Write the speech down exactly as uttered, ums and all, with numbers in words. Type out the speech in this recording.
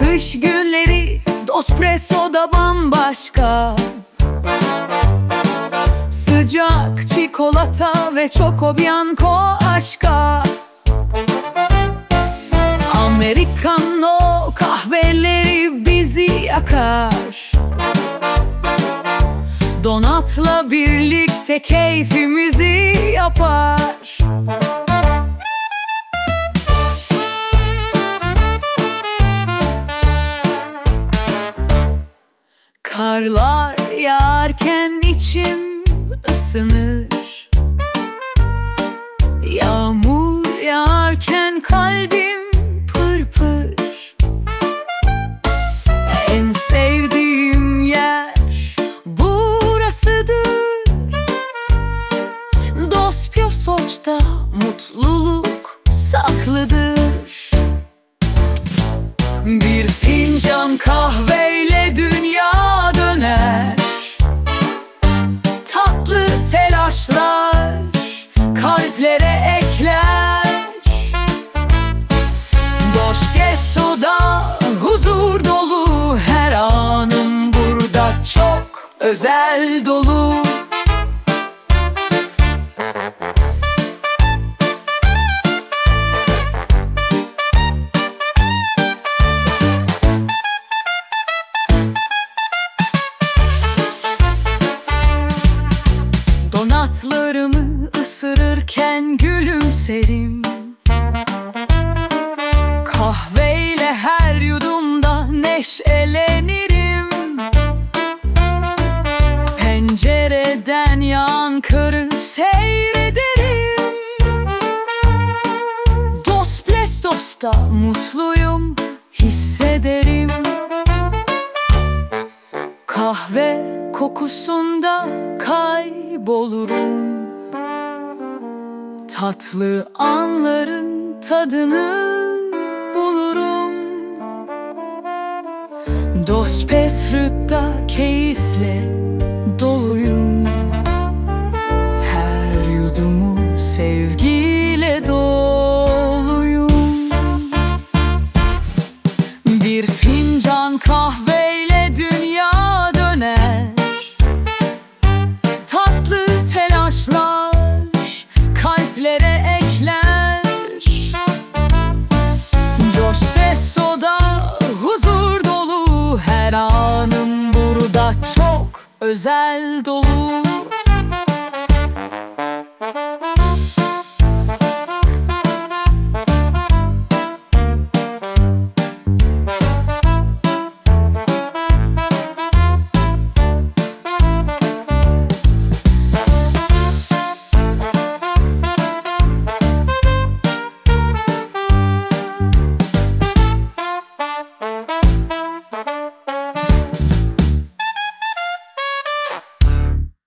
Kış günleri Dospresso'da bambaşka. Sıcak çikolata ve Choco Bianco aşka. Americano kahveleri bizi yakar. Donatla birlikte keyfimizi yapar. Karlar yağarken içim ısınır. Yağmur yağarken kalbim pır pır. En sevdiğim yer burasıdır. Dos Piosoc'ta mutluluk saklıdır. Bir fincan kahveyle dünya döner. Tatlı telaşlar kalplere ekler. Dos Piosoc'da huzur dolu, her anım burada çok özel dolu. Donatlarımı ısırırken gülümserim. Kahveyle her yudumda neşelenirim. Pencereden yankırı seyrederim. Dos Piosoc'ta mutluyum hissederim. Kahve kokusunda kaybolurum. Tatlı anların tadını bulurum. Dos Piosoc'ta keyifle doluyum. Her yudumu sevgiyle doluyum. Bir fincan kahveyle dünya döner. Tatlı telaşlar kalplere ekler. Dos Piosoc'da huzur dolu, her anım burada çok özel dolu.